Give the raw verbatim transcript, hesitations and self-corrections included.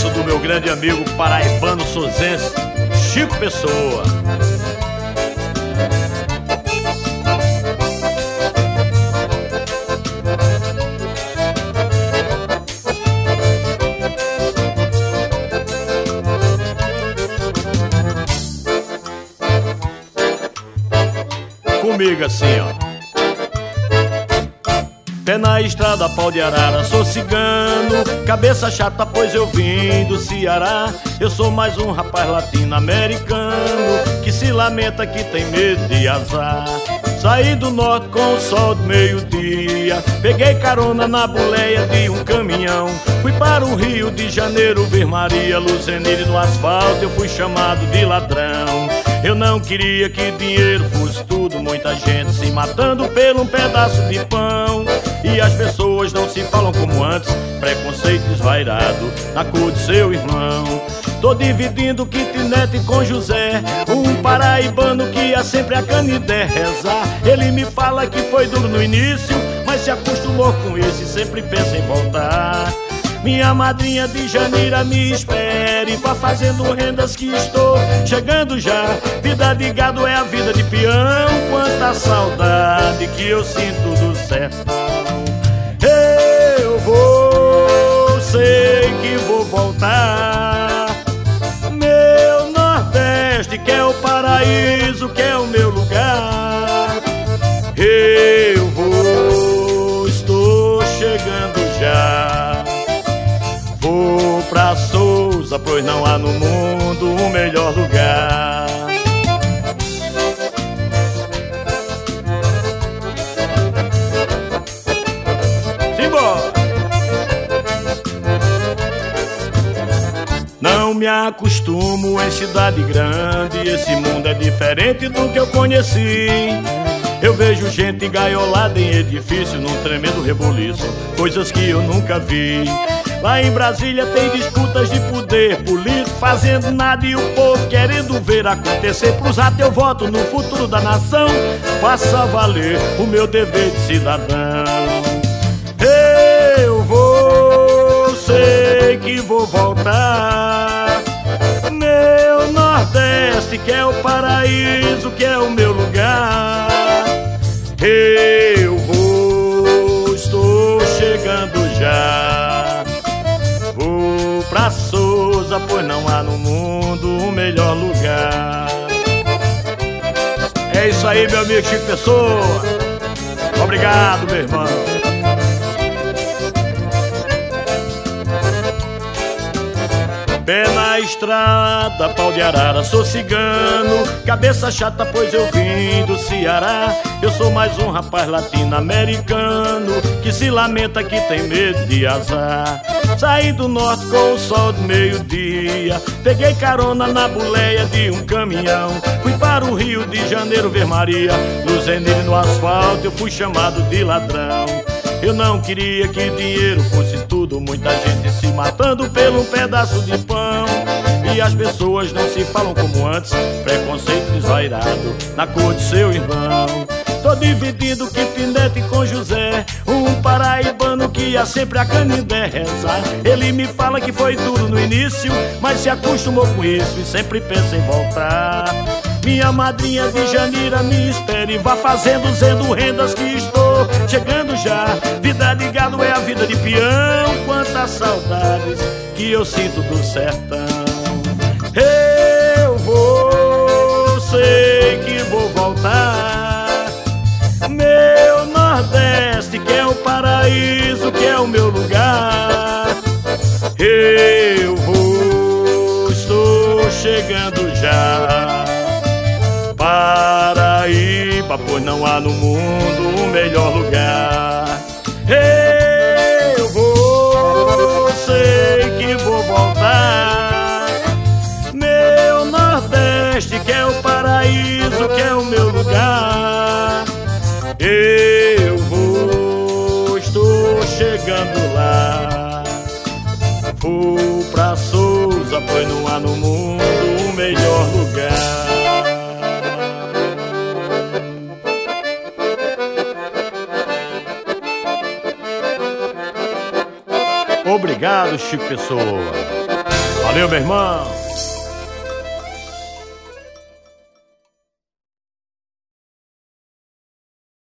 sucesso do meu grande amigo paraibano sozense, Chico Pessoa. Comigo assim, ó. Pé na estrada, pau de arara, sou cigano, cabeça chata, pois eu vim do Ceará. Eu sou mais um rapaz latino-americano que se lamenta que tem medo de azar. Saí do norte com o sol do meio-dia, peguei carona na boleia de um caminhão. Fui para o Rio de Janeiro ver Maria Luzenile no asfalto, eu fui chamado de ladrão. Eu não queria que dinheiro fosse tudo, muita gente se matando por um pedaço de pão. E as pessoas não se falam como antes, preconceito desvairado na cor de seu irmão. Tô dividindo kitnet com José, um paraibano que ia sempre a Canidé rezar. Ele me fala que foi duro no início, mas se acostumou com isso e sempre pensa em voltar. Minha madrinha de Janira me espere, vá fazendo rendas que estou chegando já. Vida de gado é a vida de peão, quanta saudade que eu sinto do sertão. Eu vou, sei que vou voltar. Meu Nordeste que é o paraíso, que é o meu lugar. Eu vou, estou chegando já. Vou pra Souza, pois não há no mundo um melhor lugar. Simbora! Não me acostumo em cidade grande, esse mundo é diferente do que eu conheci. Eu vejo gente engaiolada em edifício num tremendo reboliço, coisas que eu nunca vi. Lá em Brasília tem disputas de poder político, fazendo nada e o povo querendo ver acontecer. Pra usar teu voto no futuro da nação, faça valer o meu dever de cidadão. Eu vou, sei que vou voltar. Meu Nordeste que é o paraíso, que é o meu lugar. Eu vou, estou chegando já. Vou pra Souza, pois não há no mundo um melhor lugar. É isso aí, meu amigo Chico Pessoa. Obrigado, meu irmão. Pé na estrada, pau de arara, sou cigano, cabeça chata, pois eu vim do Ceará. Eu sou mais um rapaz latino-americano que se lamenta que tem medo de azar. Saí do norte com o sol do meio-dia, peguei carona na boleia de um caminhão. Fui para o Rio de Janeiro ver Maria Luzenile no asfalto, eu fui chamado de ladrão. Eu não queria que dinheiro fosse tudo, muita gente se matando pelo um pedaço de pão. E as pessoas não se falam como antes, preconceito desvairado na cor de seu irmão. Tô dividindo kitnet com José, um paraibano que ia sempre a Canidé rezar. Ele me fala que foi duro no início, mas se acostumou com isso e sempre pensa em voltar. Minha madrinha de Janira me espere, vá fazendo zendo rendas que estou chegando já. Vida de gado é a vida de peão, quantas saudades que eu sinto do sertão. Eu vou, sei que vou voltar. Meu Nordeste que é o paraíso, que é o meu lugar. Eu vou, estou chegando já. Paraíba, pois não há no mundo um melhor lugar. Eu vou, sei que vou voltar. Meu Nordeste que é o paraíso, que é o meu lugar. Eu vou, estou chegando lá. Vou pra Souza, pois não há no mundo um melhor lugar. Obrigado, Chico Pessoa. Valeu, meu irmão.